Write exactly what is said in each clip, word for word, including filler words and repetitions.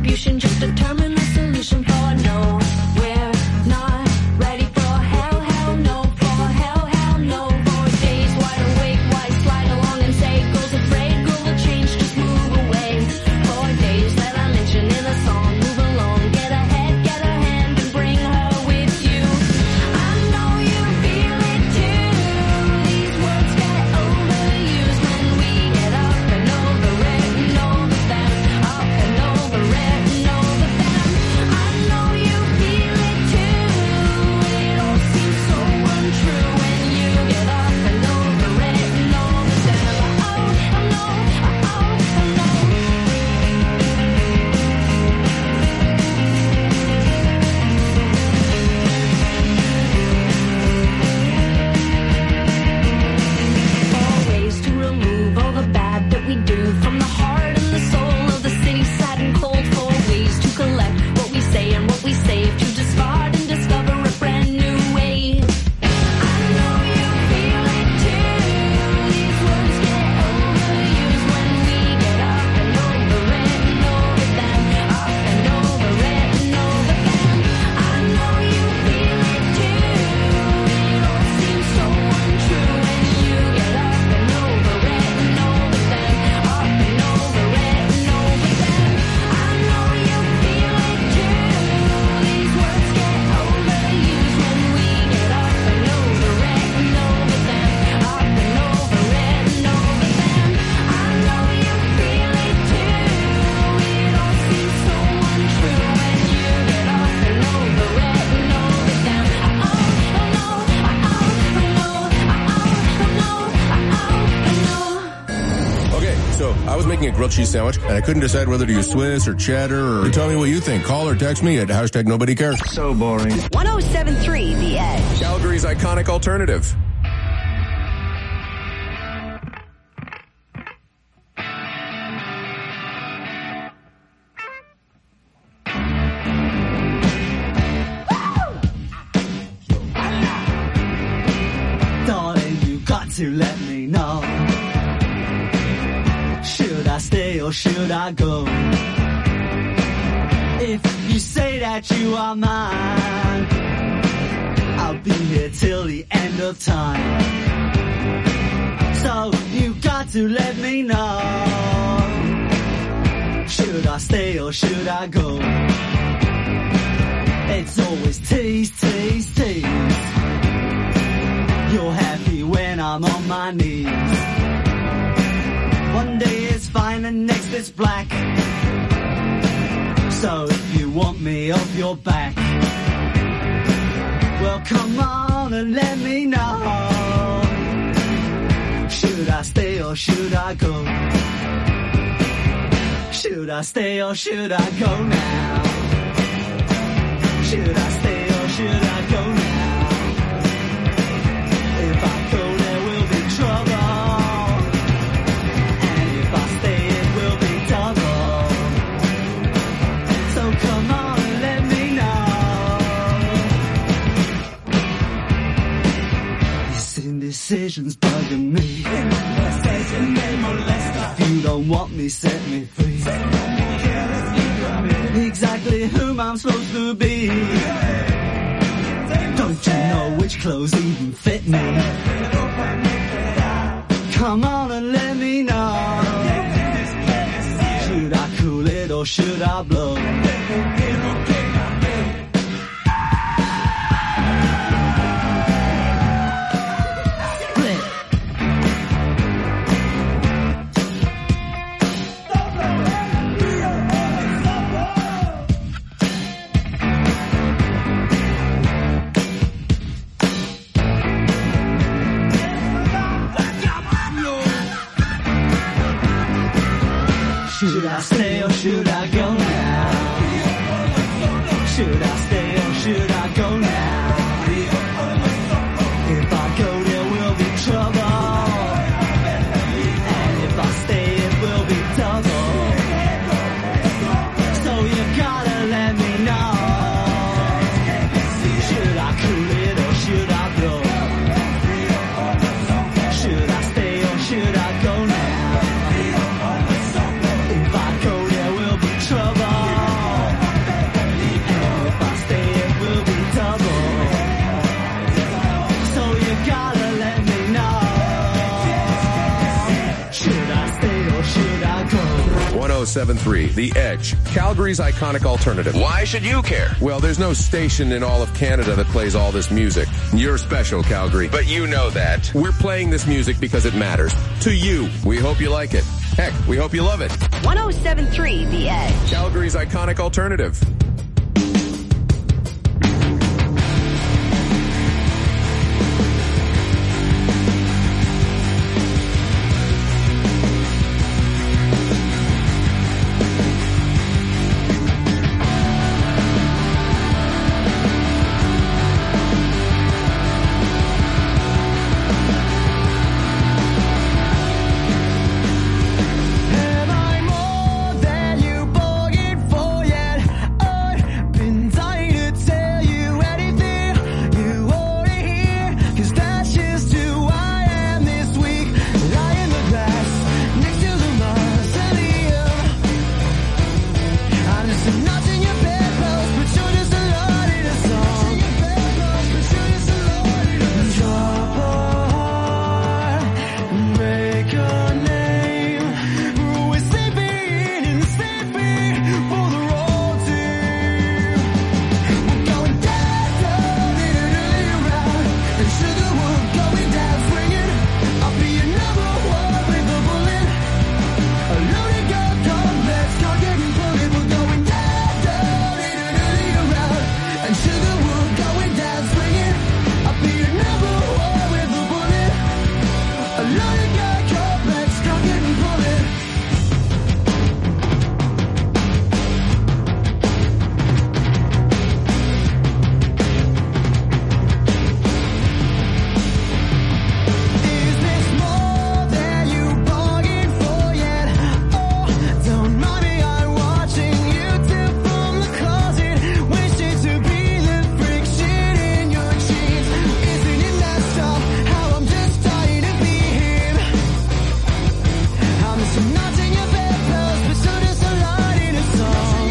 retribution, just a terminal solution for no. We're not ready for hell, hell no, for hell, hell no. For days wide awake, why slide along and say, girls afraid, girl will change, just move away. For days that I mention in a song, move along, get ahead, get her hand and bring her with you. I know you feel it too. These words get overused when we get up and over it and over them, up and over it and over them. I know you feel it too. It all seems so untrue when you get up and over it and over them. Oh, oh no, oh, oh no. Four ways to remove all the bad that we do from the heart and the soul of the city, sad and cold. Four ways to collect what we say and what we save, to discard and discover a brand new way. I know you feel it too. These words get overused when we get up and over it and over them, up and over it and over them. I know you feel it too. It all seems so untrue when you get up and over it and over them, up and over it and over them. I know you feel it too. These words get overused when we get up and over it and over them, up and over it and over them. I know you feel it too. It all seems so untrue when you get up and over it and over them. Oh, oh no, oh, oh no, oh, oh no. Okay, so I was making a grilled cheese sandwich, and I couldn't decide whether to use Swiss or cheddar, or tell me what you think. Call or text me at hashtag nobody cares. So boring. one oh seven point three The Edge. Calgary's iconic alternative. Darling, you got to let me know. Should I stay or should I go? If you say that you are mine, I'll be here till the end of time. So you got to let me know. Should I stay or should I go? It's always tease, tease, tease. You're happy when I'm on my knees. One day it's fine and next it's black. So if you want me off your back, well come on and let me know. Should I stay or should I go? Should I stay or should I go now? Should I stay or should I go now? If I go there will be trouble, and if I stay it will be double. So come on and let me know. This indecision's bugging me. If you don't want me, set me free. Exactly whom I'm supposed to be. Don't you know which clothes even fit me? Come on and let me know. Should I cool it or should I blow? Should I stay or should I go now? Should I stay or should I go now? If I go there will be trouble, and if I stay it will be double. So you gotta let me know. Should I cool it or should I blow? Should I stay or should I go now? If I go there will be trouble. oh seven three, The Edge, Calgary's iconic alternative. Why should you care? Well, there's no station in all of Canada that plays all this music. You're special, Calgary. But you know that. We're playing this music because it matters. To you, we hope you like it. Heck, we hope you love it. one oh seven three The Edge. Calgary's iconic alternative. Am I more than you bargained for yet? I've been dying to tell you anything you wanna hear, 'cause that's just who I am this week. Lie in the grass next to the mausoleum. I'm just a notch in your bedpost, but you're just a lot in a song. Drop a heart and break your name. We're sleeping and sleeping for the road team. We're going down, down, in and around, and Sugarwood going down swinging. I'll be your number one with a bullet. A loaded gun complex, can't get and pull it. We're going down, down, in and around, and Sugarwood going down swinging. I'll be your number one with a bullet. A loaded gun complex, can't get and pull it. Is this more than you bargained for yet? Oh, don't mind me, I'm watching YouTube from the closet, wishing to be the friction in your jeans. Isn't it messed up how I'm just dying to be him? I'm just a notch in your bedpost, but you're just a light in a song.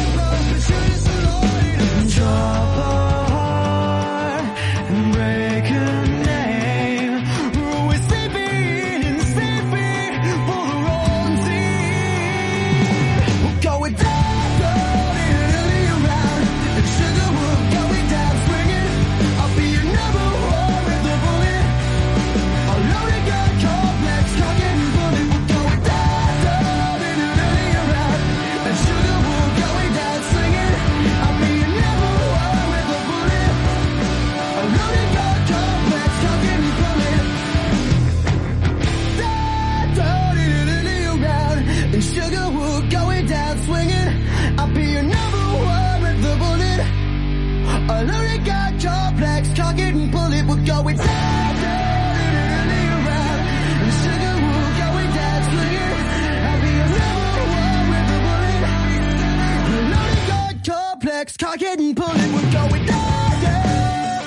Drop a heart and break a name. We're sleeping and sleeping for the wrong team. We're going down, down, in and around, and Sugarwood going down swinging. I'll be your number one with a bullet. A loaded gun complex, can't get and pull it. We're going down, down, in and around, and Sugarwood going down swinging. I'll be your number one with a bullet. A loaded gun complex, can't get and pull it. Down, down, in and around, and Sugarwood going down swinging. I'll be your number one with the bullet. A loaded gun complex, can't get and pull it. We're going down, down, in and around, and Sugarwood going down swinging. I'll be your number one with the bullet. A loaded gun complex, can't get and pull it. We're going down, down,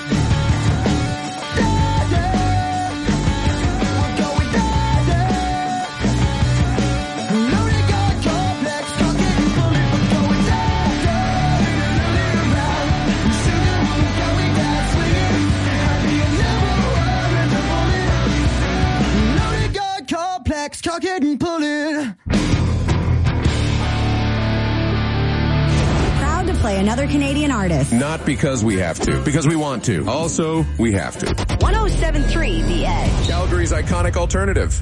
down, down. We're going down, down. A loaded gun complex, can't get and pull it. We're going down, down, in and around, and Sugarwood going down swinging. I'll be your number one with the bullet. A loaded gun complex, can't get and pull it. Proud to play another Canadian artist. Not because we have to, because we want to. Also, we have to. one oh seven three The Edge. Calgary's iconic alternative.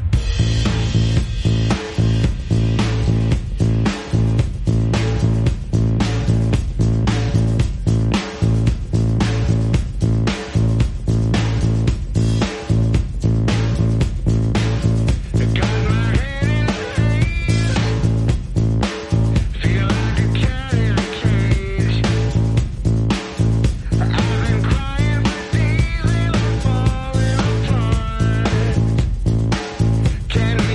Can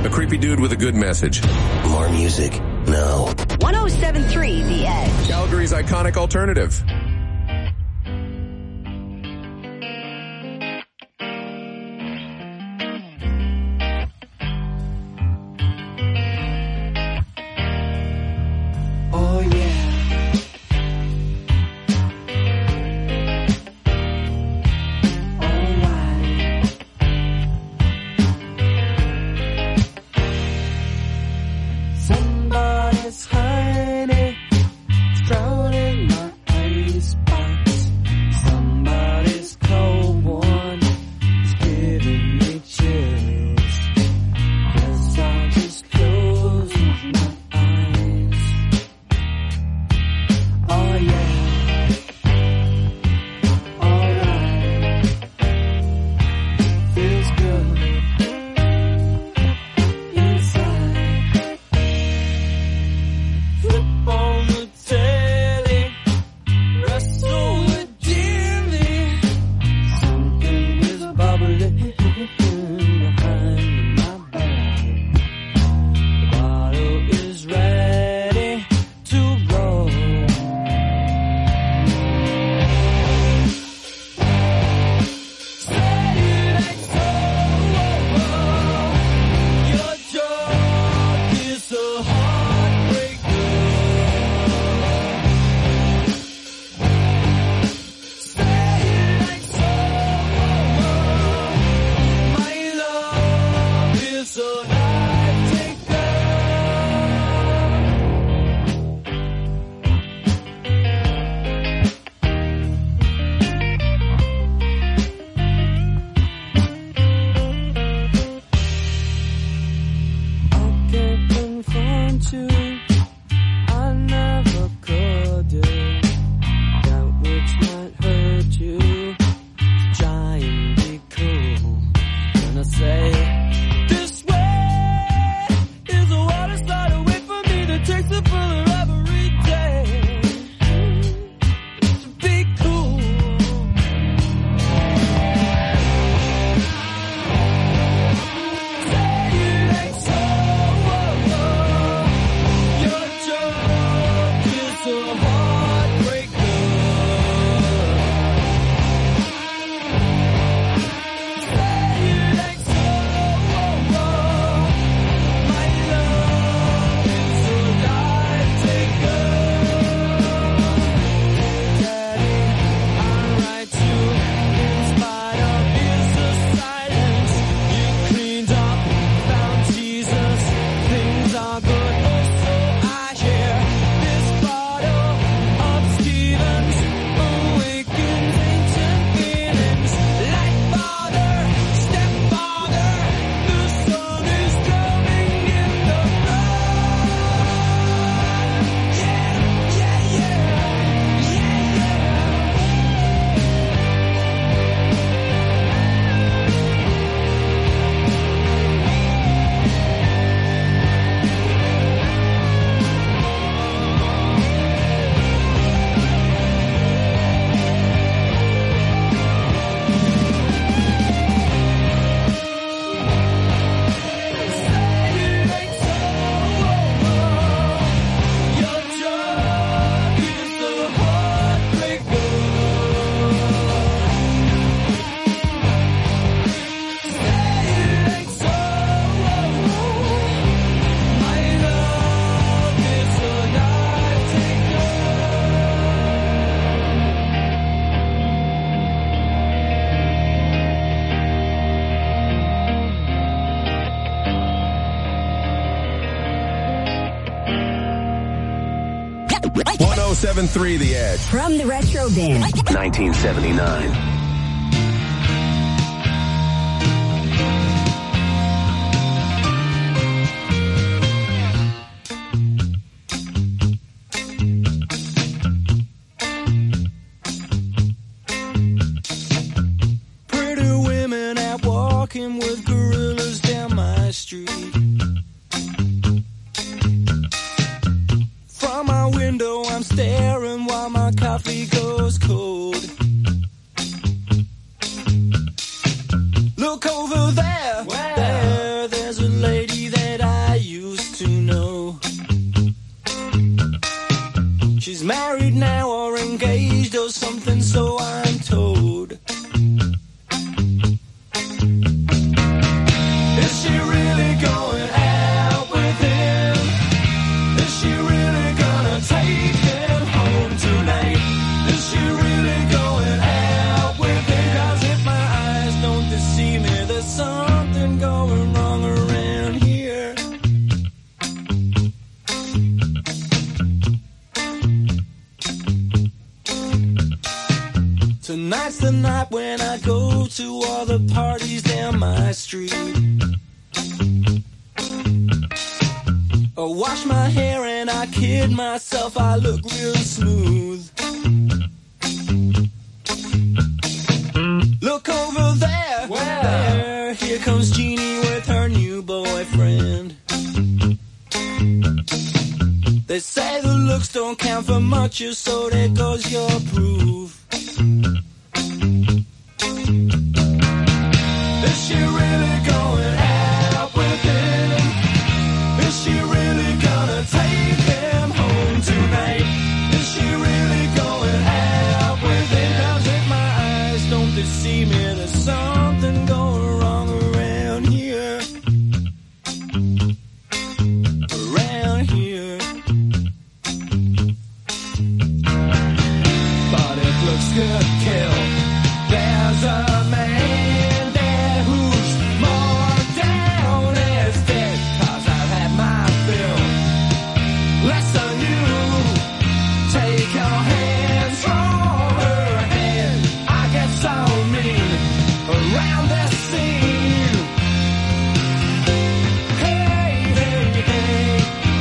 A creepy dude with a good message. More music? No. one oh seven point three The Edge. Calgary's iconic alternative. Oh yeah. Somebody's hiding, drowning my icebox. Somebody's cold one is giving me chills. Guess I'll just close my eyes. Oh yeah, alright, feels good inside. Flip on the telly, wrestle with Jimmy. Something is bubbling behind my back. The bottle is ready to blow. Saturday, so your job is a heartbreaker. Saturday, so my love is a knife taker. I can't confront you, I never could do that which might hurt you. Try and be cool, and I say this way is the water started. Wait for me to take the bullet every day to be cool. Say it ain't so. Your joke is a heartbreaker. Say it ain't so. My love is a life taker. Daddy, I write you in spite of his silence. You cleaned up, found Jesus, things are good. Also, I hear this bottle of Stevens awakens ancient feelings. Like father, stepfather, the sun is coming in the blood. Yeah, yeah, yeah, yeah, yeah. one oh seven point three The Edge. From the Retro Bin. nineteen seventy-nine. Pretty women out walking with gorillas down my street. From my window I'm staring while my coffee goes cold. Look over there, there, there's a lady there. something, so I'm told. Is she really going out with him? Is she really gonna take him home tonight? Is she really going out with him? 'Cause if my eyes don't deceive me, there's something going wrong around here. Tonight's the night when I go to all the parties down my street. I wash my hair and I kid myself, I look real smooth. Look over there, there, here comes Jeannie with her new boyfriend. They say the looks don't count for much, so there goes your proof. Is she really going out with him? Is she really gonna take him home tonight? Is she really going out with him? 'Cause if my eyes don't deceive me, there's something going wrong around here. Around here. But it looks good, kill. There's a man there who's more down as dead. 'Cause I've had my fill. Less than you. Take your hands from her hand. I get so mean around this scene. Hey, hey, hey.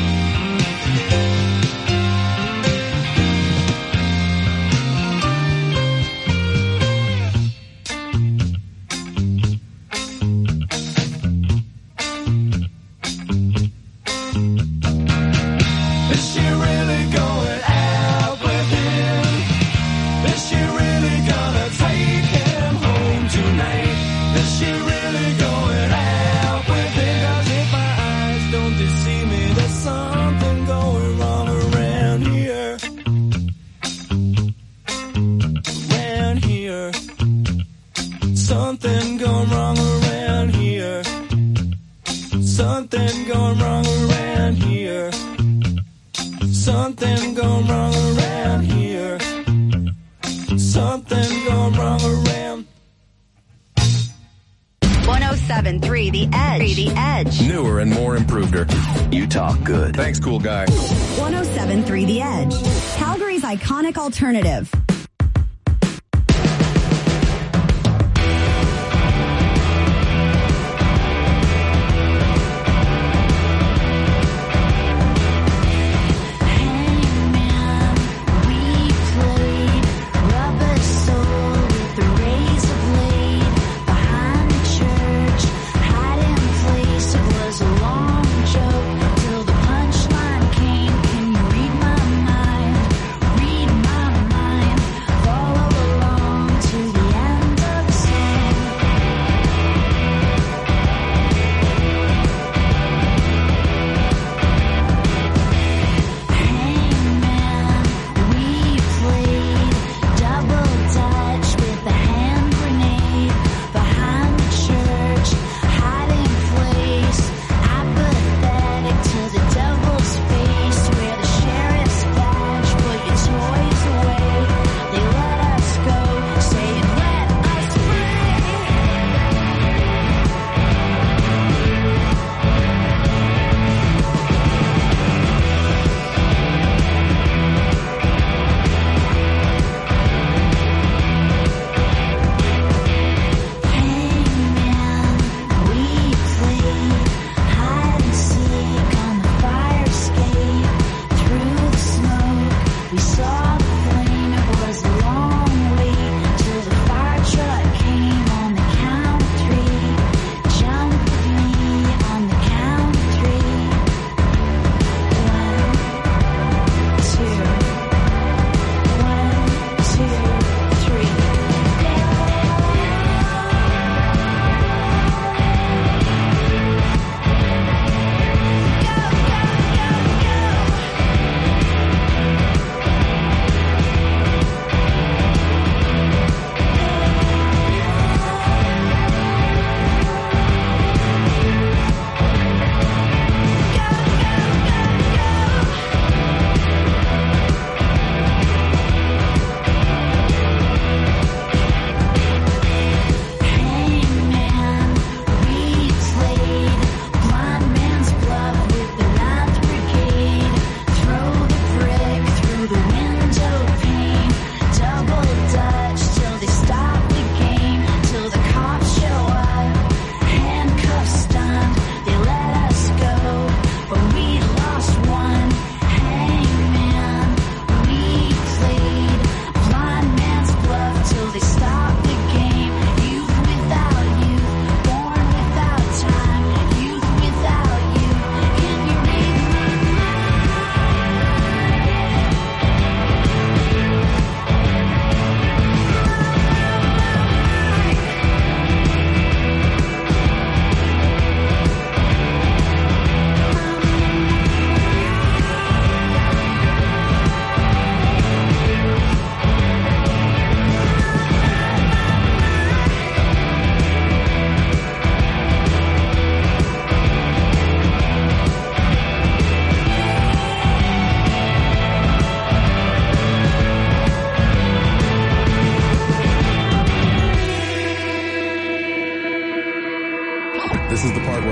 Is she really going out with him? Is she really gonna take him home tonight? Is she really going out with him? 'Cause if my eyes don't deceive me, there's something going wrong around here. Around here. Something going wrong around here. Something going wrong around here. Something going wrong around here. Something going wrong around. one oh seven point three The Edge. The Edge. Newer and more improveder. You talk good. Thanks, cool guy. one oh seven point three The Edge. Calgary's iconic alternative. Hangman, we played rubber soul with the razor blade behind the church, hiding place. It was a long joke till the punchline came. Can you read my mind? Read my mind.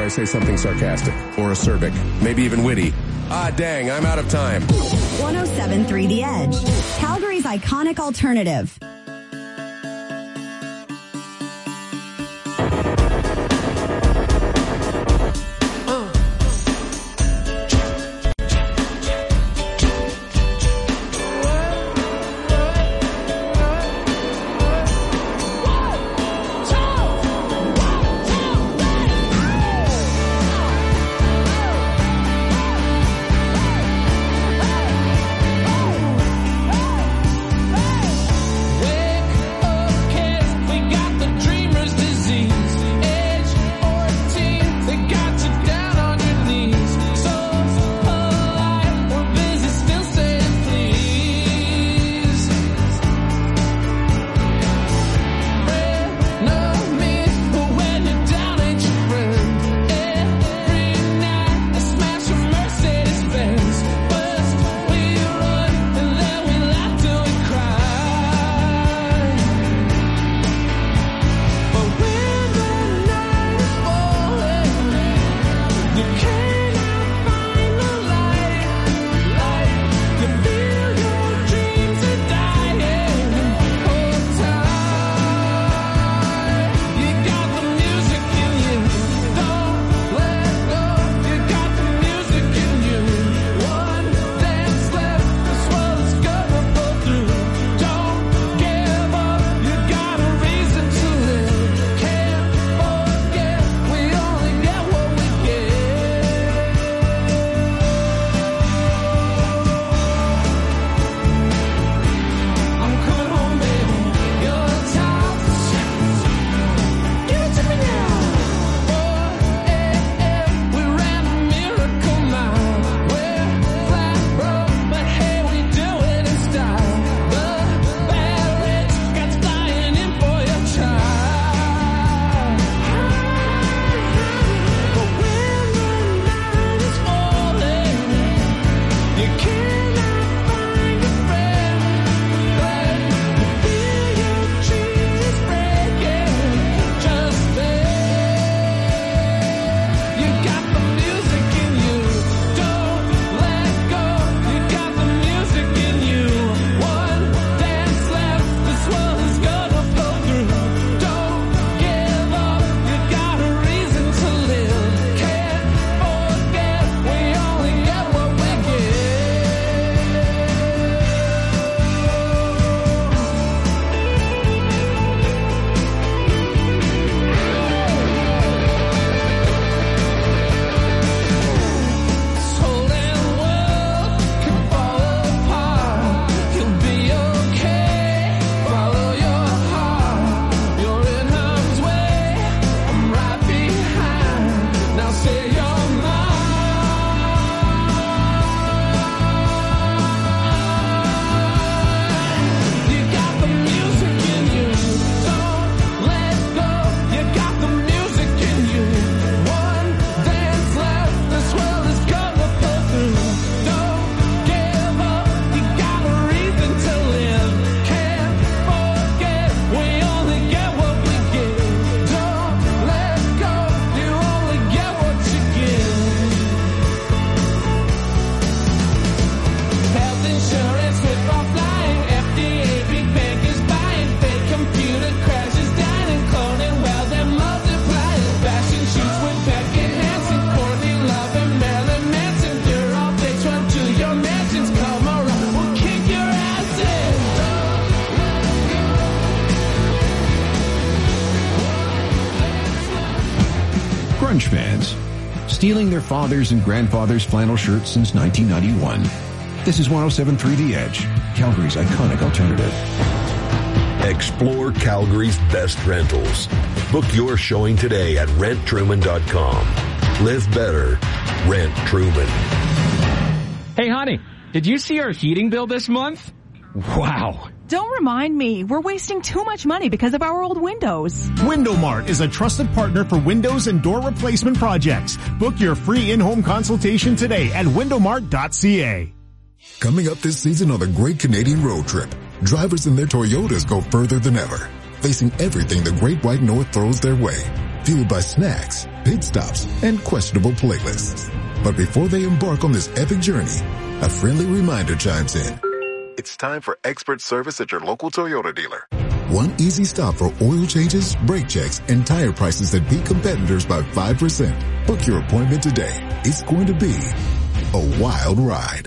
I say something sarcastic or acerbic, maybe even witty. Ah, dang, I'm out of time. one oh seven point three The Edge, Calgary's iconic alternative. grunge fans, stealing their fathers' and grandfathers' flannel shirts since nineteen ninety-one. This is one oh seven point three The Edge, Calgary's iconic alternative. Explore Calgary's best rentals. Book your showing today at rent truman dot com. Live better. Rent Truman. Hey, honey, did you see our heating bill this month? Wow. Don't remind me. We're wasting too much money because of our old windows. Window Mart is a trusted partner for windows and door replacement projects. Book your free in-home consultation today at window mart dot c a. Coming up this season on the Great Canadian Road Trip, drivers in their Toyotas go further than ever, facing everything the Great White North throws their way. fueled by snacks, pit stops, and questionable playlists. But before they embark on this epic journey, a friendly reminder chimes in. It's time for expert service at your local Toyota dealer. One easy stop for oil changes, brake checks, and tire prices that beat competitors by five percent. Book your appointment today. It's going to be a wild ride.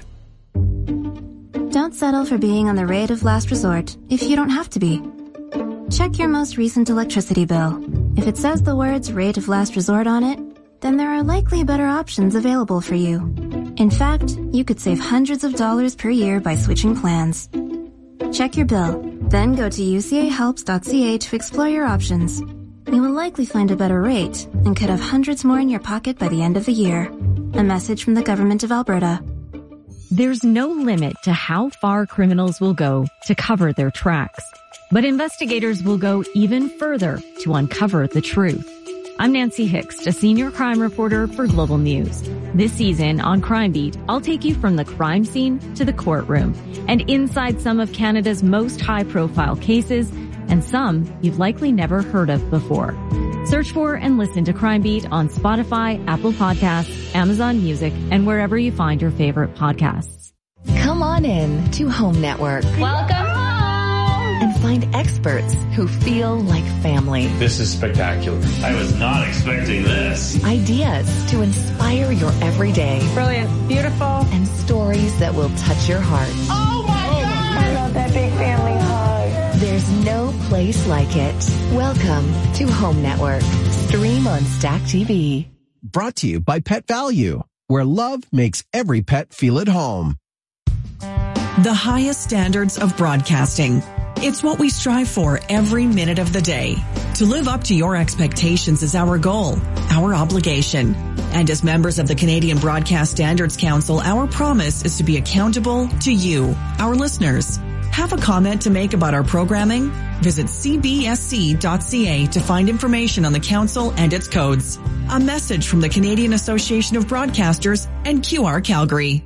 Don't settle for being on the rate of last resort if you don't have to be. Check your most recent electricity bill. If it says the words rate of last resort on it, then there are likely better options available for you. In fact, you could save hundreds of dollars per year by switching plans. Check your bill, then go to u c a helps dot c a to explore your options. You will likely find a better rate and could have hundreds more in your pocket by the end of the year. A message from the Government of Alberta. There's no limit to how far criminals will go to cover their tracks, but investigators will go even further to uncover the truth. I'm Nancy Hicks, a senior crime reporter for Global News. This season on Crime Beat, I'll take you from the crime scene to the courtroom and inside some of Canada's most high-profile cases and some you've likely never heard of before. Search for and listen to Crime Beat on Spotify, Apple Podcasts, Amazon Music, and wherever you find your favorite podcasts. Come on in to Home Network. Welcome home! And find experts who feel like family. This is spectacular. I was not expecting this. Ideas to inspire your everyday. Brilliant. Beautiful. And stories that will touch your heart. Oh my oh God! I love that big family hug. There's no place like it. Welcome to Home Network. Stream on Stack T V. Brought to you by Pet Value, where love makes every pet feel at home. The highest standards of broadcasting. It's what we strive for every minute of the day. To live up to your expectations is our goal, our obligation. And as members of the Canadian Broadcast Standards Council, our promise is to be accountable to you, our listeners. Have a comment to make about our programming? Visit c b s c dot c a to find information on the council and its codes. A message from the Canadian Association of Broadcasters and Q R Calgary.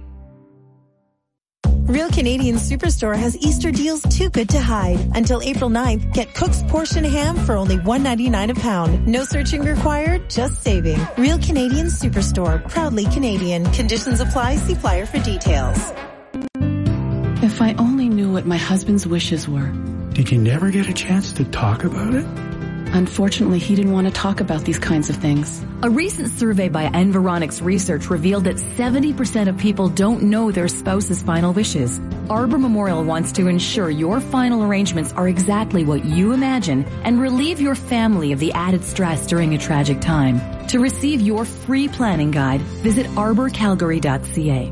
Real Canadian Superstore has Easter deals too good to hide. Until April ninth, get Cook's Portion Ham for only one ninety-nine a pound. No searching required, just saving. Real Canadian Superstore, proudly Canadian. Conditions apply. See flyer for details. If I only knew what my husband's wishes were. Did you never get a chance to talk about it? Unfortunately, he didn't want to talk about these kinds of things. A recent survey by Environics Research revealed that seventy percent of people don't know their spouse's final wishes. Arbor Memorial wants to ensure your final arrangements are exactly what you imagine and relieve your family of the added stress during a tragic time. To receive your free planning guide, visit arbor calgary dot c a.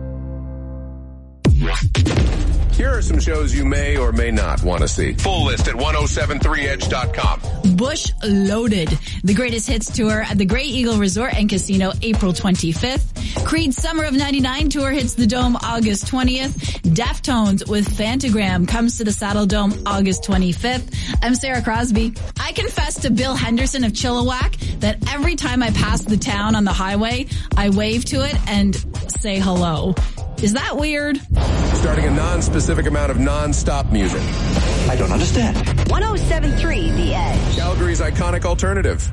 Here are some shows you may or may not want to see. Full list at ten seventy-three edge dot com. Bush Loaded, the greatest hits tour at the Grey Eagle Resort and Casino, April twenty-fifth. Creed Summer of ninety-nine tour hits the Dome August twentieth. Deftones with Fantagram comes to the Saddle Dome August twenty-fifth. I'm Sarah Crosby. I confess to Bill Henderson of Chilliwack that every time I pass the town on the highway, I wave to it and say hello. Is that weird? Starting a non-specific amount of non-stop music. I don't understand. one oh seven point three The Edge. Calgary's iconic alternative.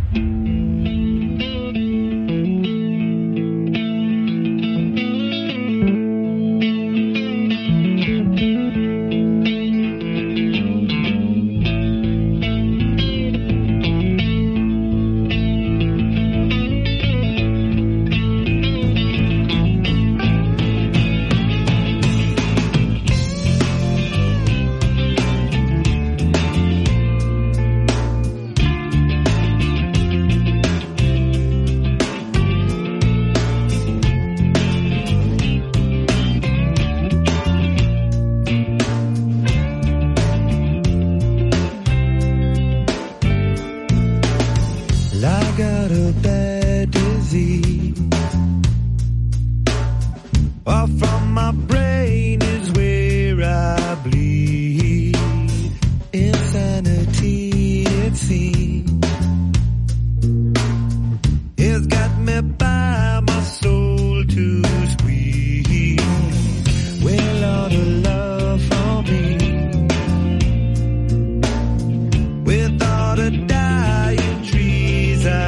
Without a dying trees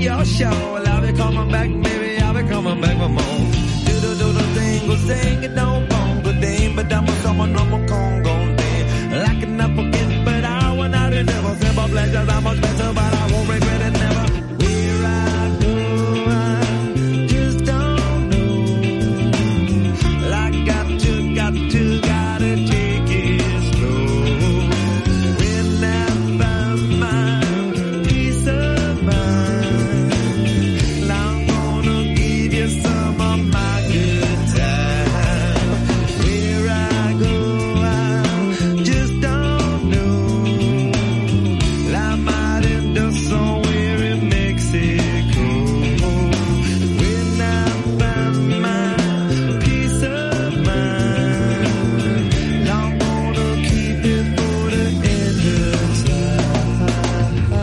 your show. Well, I'll be coming back, maybe I'll be coming back for more. Do do do do thing, go sing it, don't bongo ding, but I'm a someone no more Congo ding. Like an applicant, but I want out and never simple pleasures. I'm much better, but I won't regret it never. Where I go, I just don't know. I got to, got to, gotta take it slow. When I find my peace of mind, I'm gonna give you some of my good time. Where I go, I just don't know. I might end up somewhere in Mexico. When I find my peace of mind, I'm gonna keep it for the end of time.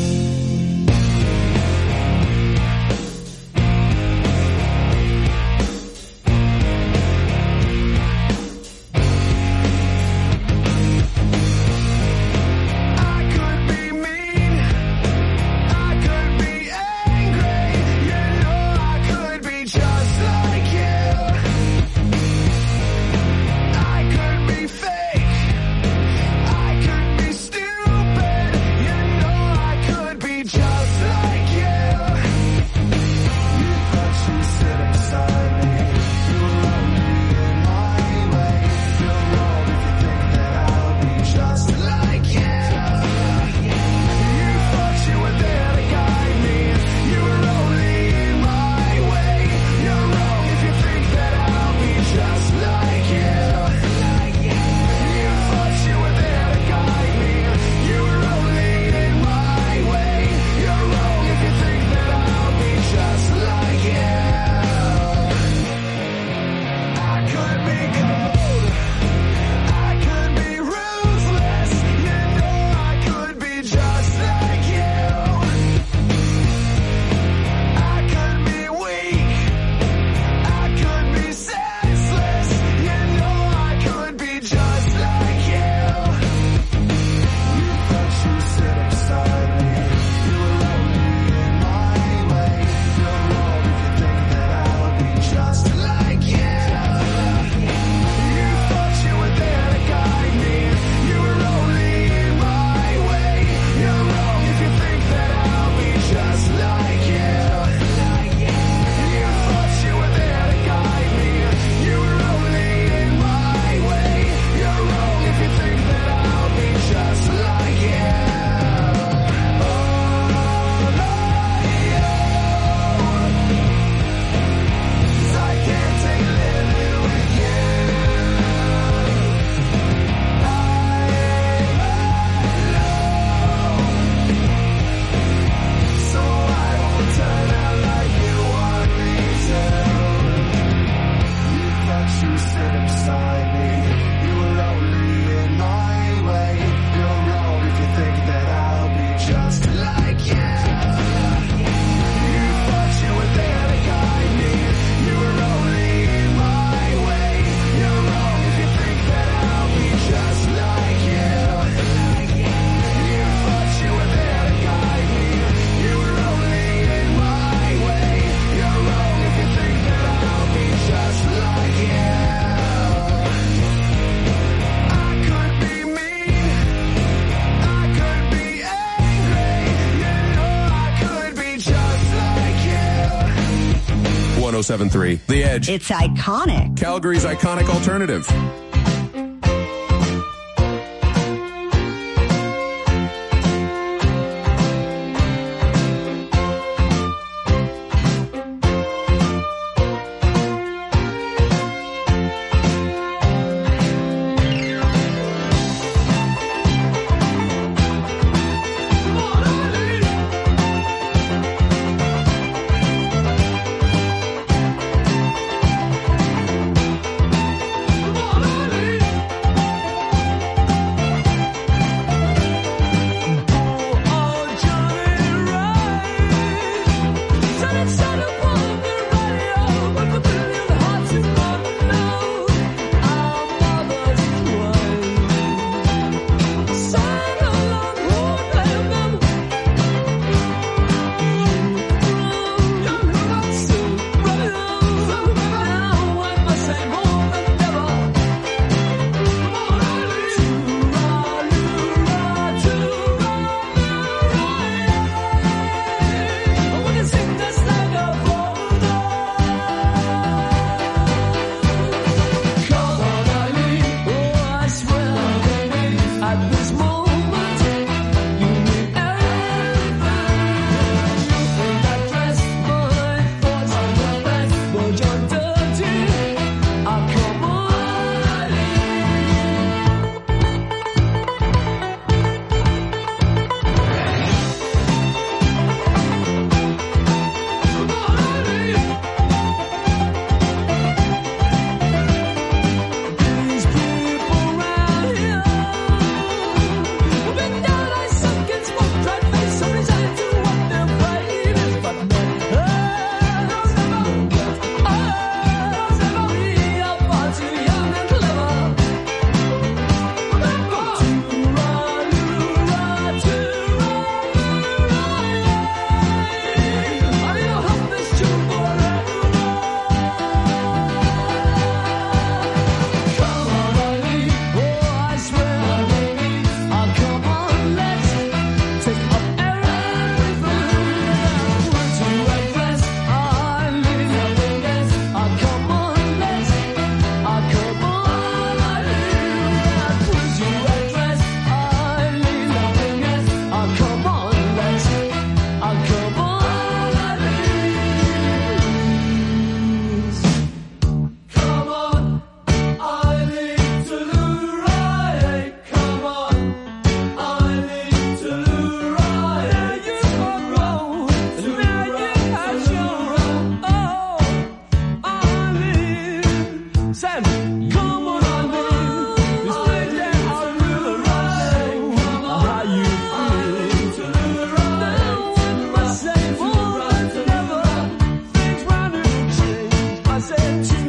I could be mean, I could be angry, you know I could be just like you. I could be fake, I could be stupid, you know I could be just like you. You thought you sit beside me, you were only in my way. You're wrong if you think that I'll be just like you. You thought you were there to guide me, you were only in my way. You're wrong if you think that I'll be just like you. You thought you were there to guide me, you were only in my way. You're wrong if you think that I'll be just like you. I could be cold, I could be ruthless, you know I could be just like you. I could be weak, I could be senseless, you know I could be just like you. You thought you sit beside me, you were only in my way. You're wrong if you think that I'll be just like you. You thought you were there to guide me, you were only in my way. You're wrong if you think that I'll be just like you. You thought you were there to guide me, you were only in my way. You're wrong if you think that I'll be just like you. Oh, I can't take living with you. So I won't turn out like you want me to. You thought you sit beside me, you were only in my way. You're wrong if you think that I'll be just like you. You thought you were there to guide me, you were only in my way. You're wrong if you think that I'll be just like you. You thought you were there to guide me, you were only in my way. You're wrong if you think that I'll be just like you. I could be mean, I could be angry, you know I could be just like you. one oh seven point three The Edge. It's iconic. Calgary's iconic alternative. Oh, Sam, come on, on me. This place that I really like. How you feel? Now I say more than ever. Things round and change. I said to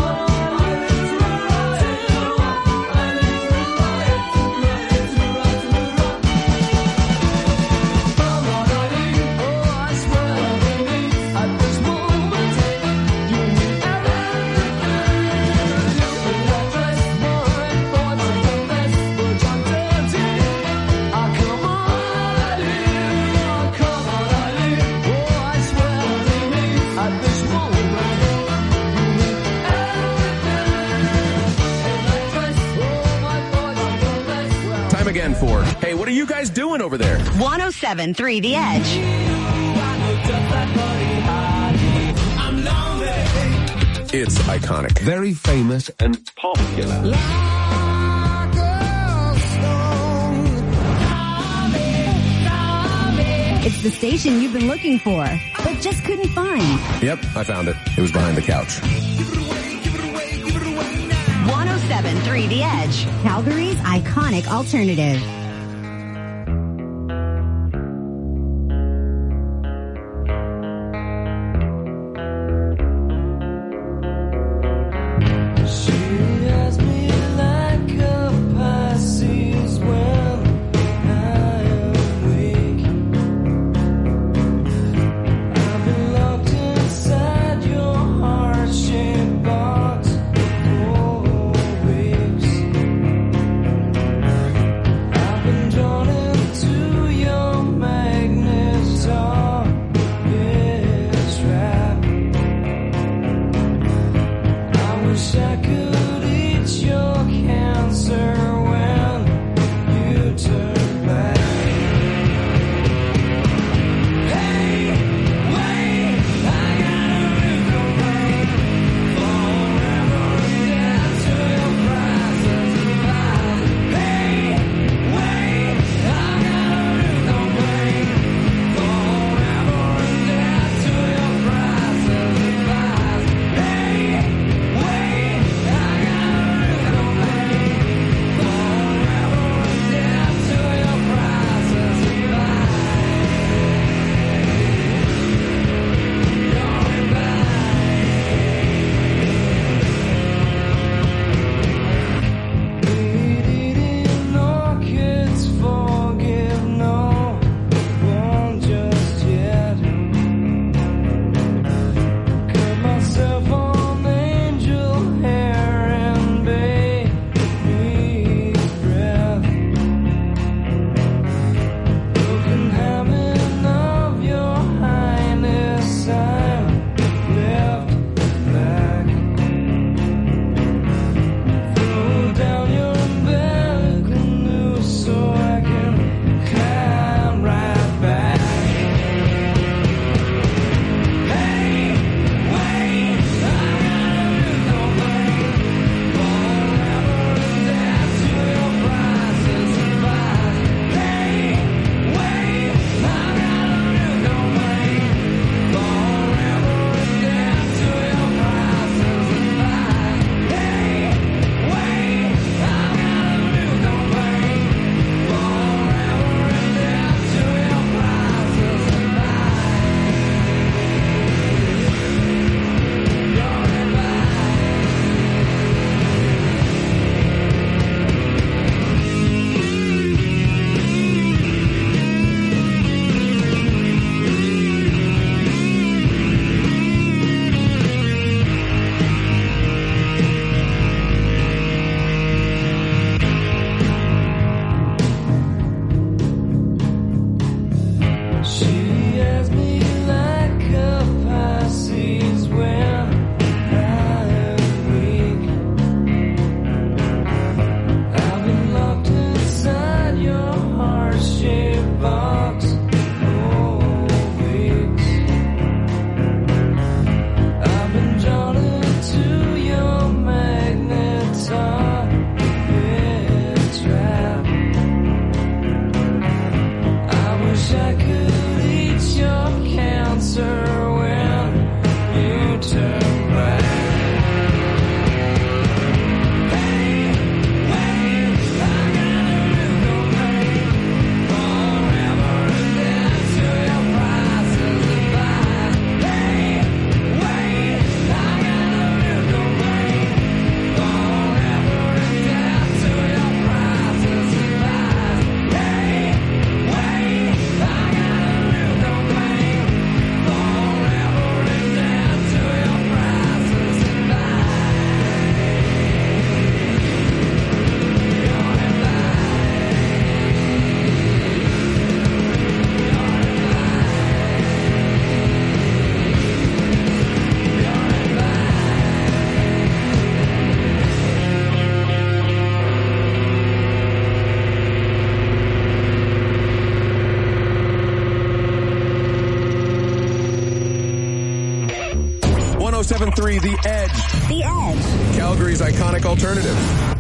again for, hey, what are you guys doing over there? one oh seven point three The Edge. It's iconic. Very famous and popular. It's the station you've been looking for, but just couldn't find. Yep, I found it. It was behind the couch. one oh seven point three The Edge, Calgary's iconic alternative. I three The Edge. The Edge. Calgary's iconic alternative.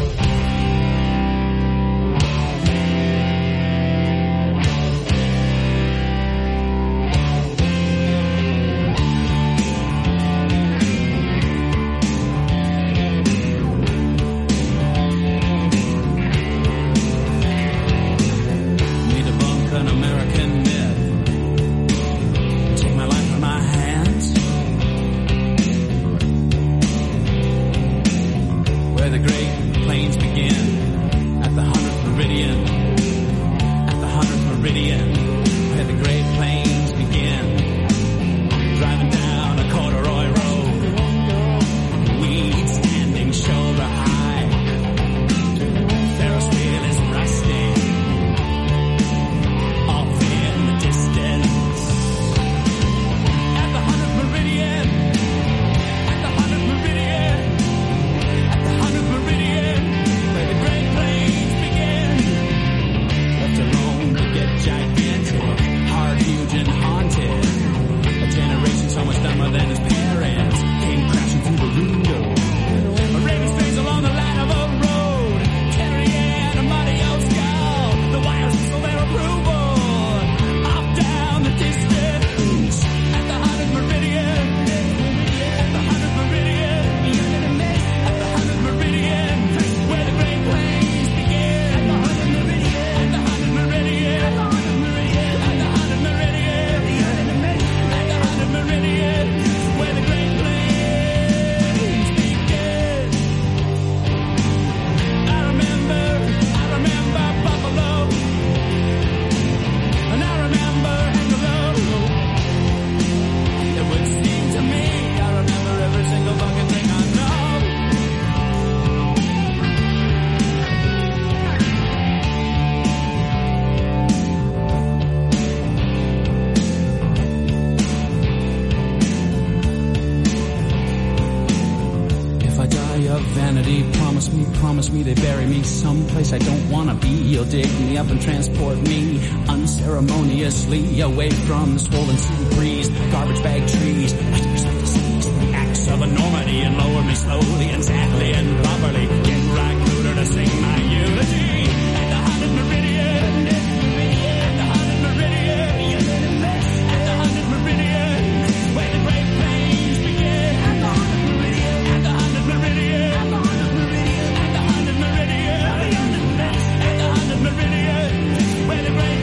I don't wanna be. You'll dig me up and transport me unceremoniously away from the swollen sea breeze, garbage bag trees, whispers of the seas, the acts of enormity, and lower me slowly and sadly and properly. Get right cooler to sing my eulogy at the hundred meridian, at the hundred meridian, at the hundred meridian, where the great plains begin. At the hundred meridian, at the hundred meridian, at the hundred meridian, at the hundred meridian. Meridian, where the great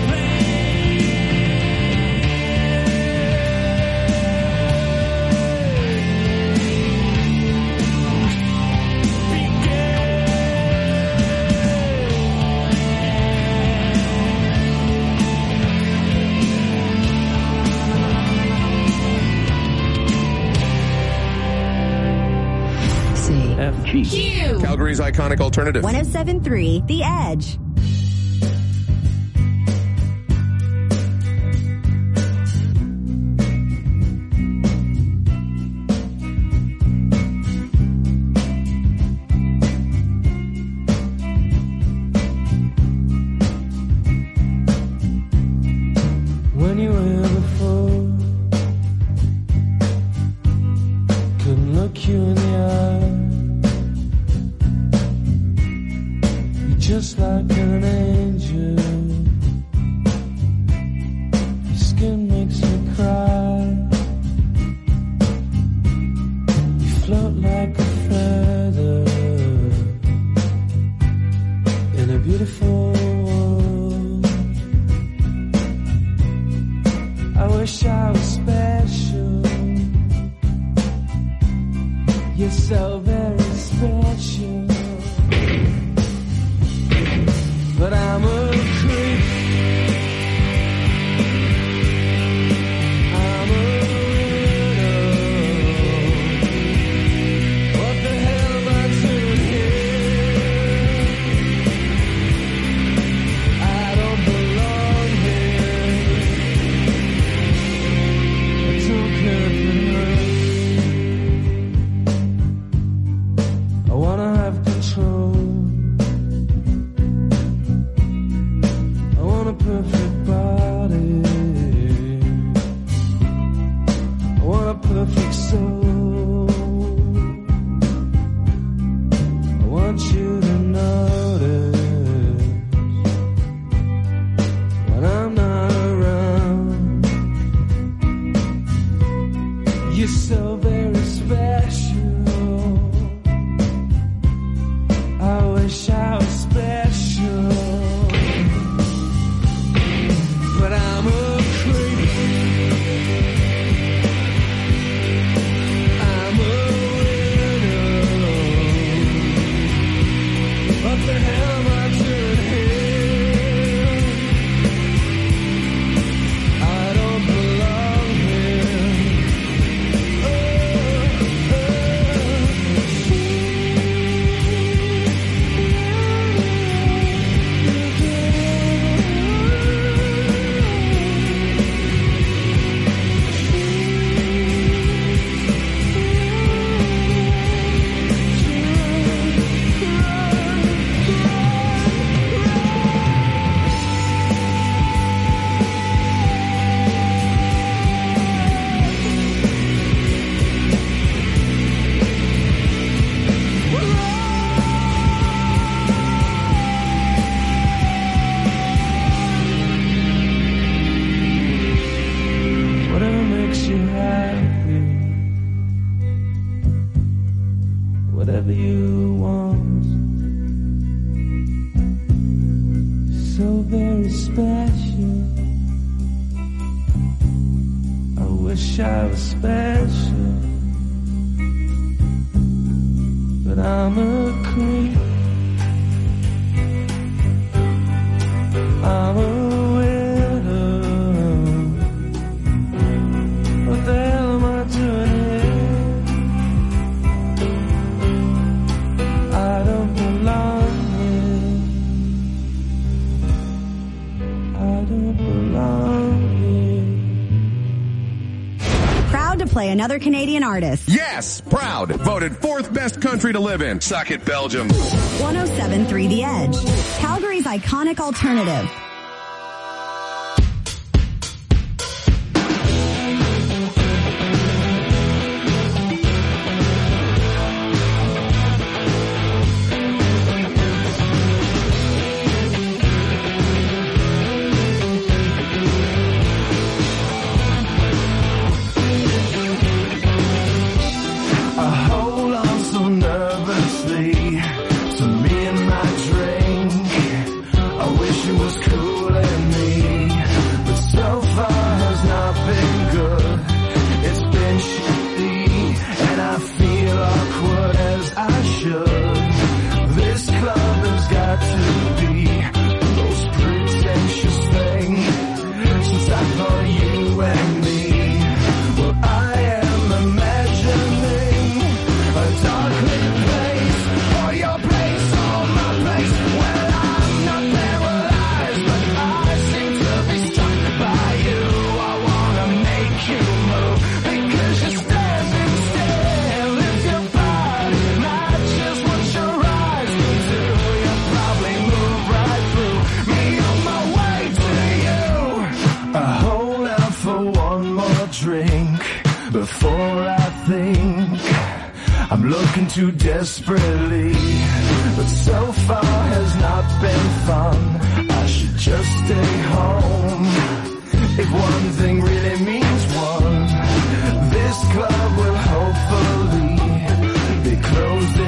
C F G. Q. Calgary's iconic alternative. one oh seven point three The Edge. whatever you want. So very special. I wish I was special, but I'm a creep. I'm a widow. What the hell am I doing here? I don't belong here. I don't belong here. Proud to play another Canadian artist. Yes, proud. Voted fourth best country to live in. Suck it, Belgium. one oh seven point three The Edge. Calgary's iconic alternative. Too desperately, but so far has not been fun. I should just stay home. If one thing really means one, this club will hopefully be closed